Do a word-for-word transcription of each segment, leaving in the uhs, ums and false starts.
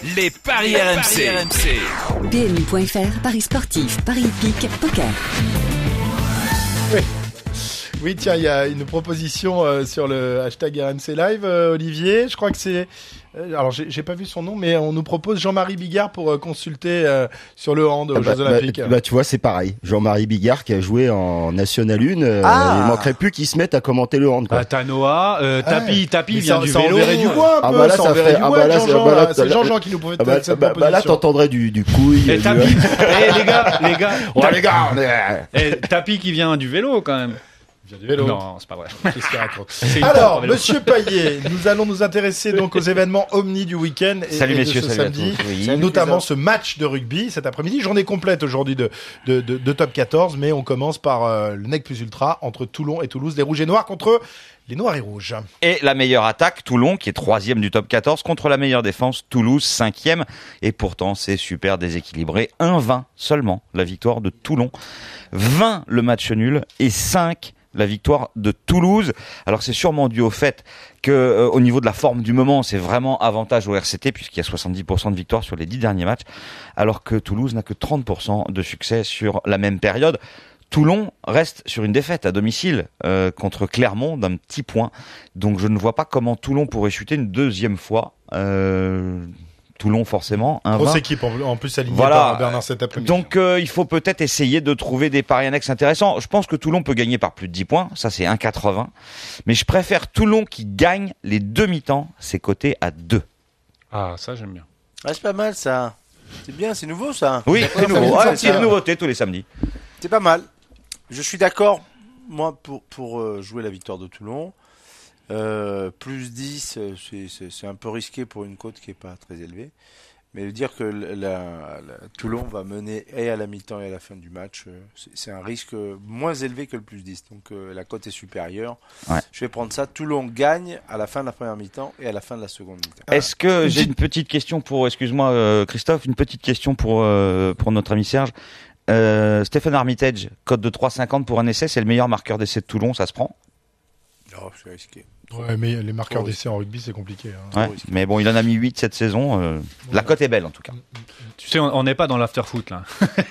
Les paris R M C. P M U point F R, paris sportif, paris hippique, poker. Oui. Oui, tiens, il y a une proposition euh, sur le hashtag R M C Live, euh, Olivier. Je crois que c'est... Euh, alors, j'ai, j'ai pas vu son nom, mais on nous propose Jean-Marie Bigard pour euh, consulter euh, sur le hand aux bah, Jeux Olympiques. Bah, bah, tu vois, c'est pareil. Jean-Marie Bigard qui a joué en National un, euh, Ah. il manquerait plus qu'il se mette à commenter le hand, quoi. Bah, t'as Noah, euh, Tapi, Ouais. Tapi Mais vient ça, du ça vélo. enverrait du bois un peu, Ah bah là, ça ça enverrait ferait- du ah bois, bah là, Jean-Jean, c'est- bah là, là. C'est là- Jean-Jean qui nous pouvait Ah bah, cette bah, bah, là, proposition. t'entendrais du, du couille. Et du- Tapi, eh, les gars, les gars. Oh, les gars, on est- Eh, Tapi qui vient du vélo, quand même. Il vient du vélo. Non, c'est pas vrai. Qu'est-ce qu'il raconte? C'est une Alors, pompe à vélo. Monsieur Payet, nous allons nous intéresser donc aux événements Omni du week-end et, Salut et de messieurs, ce salut à samedi, tous. Oui. et notamment ce match de rugby cet après-midi. Journée complète aujourd'hui de, de, de, de top quatorze, mais on commence par euh, le Nec Plus Ultra entre Toulon et Toulouse, les Rouges et Noirs contre les Noirs et Rouges. Et la meilleure attaque, Toulon, qui est troisième du top quatorze, contre la meilleure défense, Toulouse, cinquième. Et pourtant, c'est super déséquilibré. un vingt seulement, la victoire de Toulon. vingt le match nul et cinq la victoire de Toulouse. Alors c'est sûrement dû au fait que euh, au niveau de la forme du moment, c'est vraiment avantage au R C T puisqu'il y a soixante-dix pour cent de victoires sur les dix derniers matchs, alors que Toulouse n'a que trente pour cent de succès sur la même période. Toulon reste sur une défaite à domicile euh, contre Clermont d'un petit point. Donc je ne vois pas comment Toulon pourrait chuter une deuxième fois. Euh, Toulon forcément, un Grosse vingt. équipe en, en plus alignée Voilà. par Bernard cet après-midi. Donc euh, il faut peut-être essayer de trouver des paris annexes intéressants. Je pense que Toulon peut gagner par plus de dix points, ça c'est un virgule quatre-vingts. Mais je préfère Toulon qui gagne les deux mi-temps, c'est coté à deux. Ah, ça, j'aime bien. Ah, c'est pas mal ça. C'est bien, c'est nouveau ça. Oui, c'est nouveau. samedi, Ah, ça, petite ça. nouveauté tous les samedis. C'est pas mal. Je suis d'accord, moi, pour, pour euh, jouer la victoire de Toulon. Euh, plus dix, euh, c'est, c'est, c'est un peu risqué pour une cote qui est pas très élevée. Mais dire que la, la, Toulon va mener et à la mi-temps et à la fin du match, euh, c'est, c'est un risque moins élevé que le plus dix. Donc euh, la cote est supérieure. Ouais. Je vais prendre ça. Toulon gagne à la fin de la première mi-temps et à la fin de la seconde mi-temps. Est-ce que j'ai une petite question pour, excuse-moi euh, Christophe, une petite question pour euh, pour notre ami Serge. Euh, Stephen Armitage, cote de trois virgule cinquante pour un essai, c'est le meilleur marqueur d'essai de Toulon, ça se prend. Oh, c'est risqué. Ouais, mais les marqueurs Trop d'essai en rugby, c'est compliqué. Hein. Ouais, mais bon, il en a mis huit cette saison. Euh, la cote est belle en tout cas. Tu sais, on on n'est pas dans l'after-foot, là.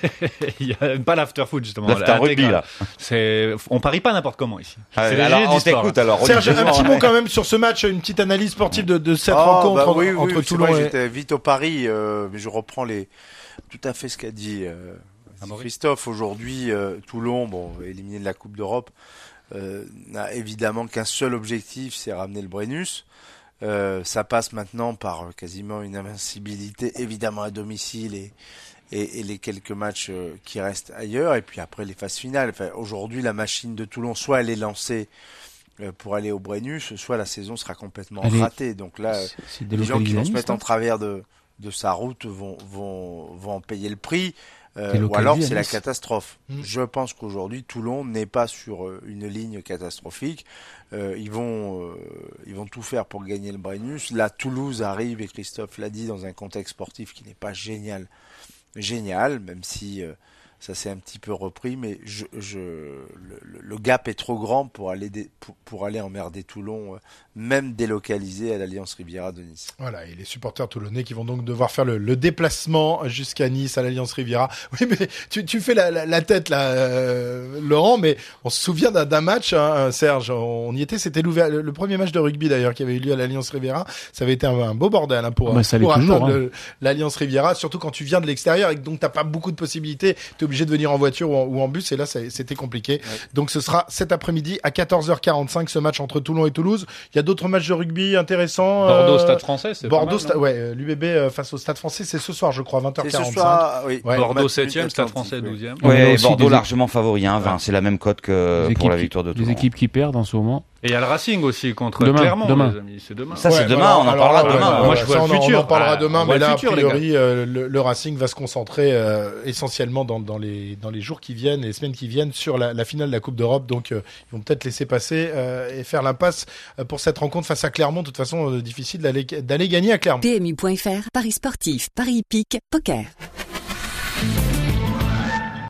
Il y a pas l'after-foot, justement. L'after rugby, là. C'est, on parie pas n'importe comment, ici. Ah, C'est alors, léger on d'histoire, t'écoute là. alors. Serge, un religieusement, petit ouais. mot quand même sur ce match, une petite analyse sportive de, de cette Ah, rencontre bah entre, oui, oui, entre oui, c'est Toulon vrai, et... j'étais vite au pari, euh, mais je reprends les tout à fait ce qu'a dit euh, Christophe. Aujourd'hui, euh, Toulon, bon, éliminé de la Coupe d'Europe, euh, n'a évidemment qu'un seul objectif, c'est ramener le Brennus. Euh, ça passe maintenant par euh, quasiment une invincibilité, évidemment à domicile et, et, et les quelques matchs euh, qui restent ailleurs. Et puis après les phases finales. Enfin, aujourd'hui, la machine de Toulon, soit elle est lancée euh, pour aller au Brennus, soit la saison sera complètement Elle est- ratée. Donc là, euh, C'est- c'est les gens qui vont se délocalisé, mettre ça en travers de, de sa route vont, vont, vont en payer le prix. Euh, Délocalisé ou alors à c'est la Nice. catastrophe. Mm. Je pense qu'aujourd'hui Toulon n'est pas sur euh, une ligne catastrophique. Euh, ils vont euh, ils vont tout faire pour gagner le Brennus. Là Toulouse arrive, et Christophe l'a dit, dans un contexte sportif qui n'est pas génial, génial, même si euh, ça s'est un petit peu repris, mais je, je, le, le gap est trop grand pour aller, dé, pour, pour aller emmerder Toulon, euh, même délocalisé à l'Alliance Riviera de Nice. Voilà, et les supporters toulonnais qui vont donc devoir faire le, le déplacement jusqu'à Nice, à l'Alliance Riviera. Oui, mais tu, tu fais la, la, la tête là, euh, Laurent, mais on se souvient d'un, d'un match, hein, Serge, on y était, c'était le, le premier match de rugby d'ailleurs qui avait eu lieu à l'Alliance Riviera. Ça avait été un, un beau bordel hein, pour, Ah bah, ça l'est pour toujours, atteindre hein. le- l'Alliance Riviera, surtout quand tu viens de l'extérieur et que donc t'as pas beaucoup de possibilités, t'es obligé de venir en voiture ou en, ou en bus, et là ça- c'était compliqué. Ouais. Donc ce sera cet après-midi à quatorze heures quarante-cinq ce match entre Toulon et Toulouse. Il y a d'autres matchs de rugby intéressants. Bordeaux, euh, Stade Français, c'est Bordeaux, pas mal, Sta- non ouais, euh, l'U B B euh, face au Stade Français, c'est ce soir, je crois, vingt heures Et ce quarante-cinq. soir, oui, Ouais. Bordeaux match septième, Stade Atlantique, Français oui. douzième. On a Ouais, aussi Bordeaux des- largement favori, hein, vingt, c'est la même cote que Des pour la équipes- victoire de Toulon. Des équipes qui perdent en ce moment. Et il y a le Racing aussi contre Demain, Clermont, demain. les amis. C'est demain. Ça, c'est Ouais, demain, voilà, on en alors parlera là, demain. ouais, Moi, ouais, je vois ça, le on en- futur. On en parlera Ah, demain, on voit mais le là, futur, a les gars. priori, euh, le, le Racing va se concentrer euh, essentiellement dans, dans, les, dans les jours qui viennent, les semaines qui viennent, sur la, la finale de la Coupe d'Europe. Donc, euh, ils vont peut-être laisser passer euh, et faire l'impasse euh, pour cette rencontre face à Clermont. De toute façon, euh, difficile d'aller, d'aller gagner à Clermont. P M U point F R, paris sportif, paris hippique, poker.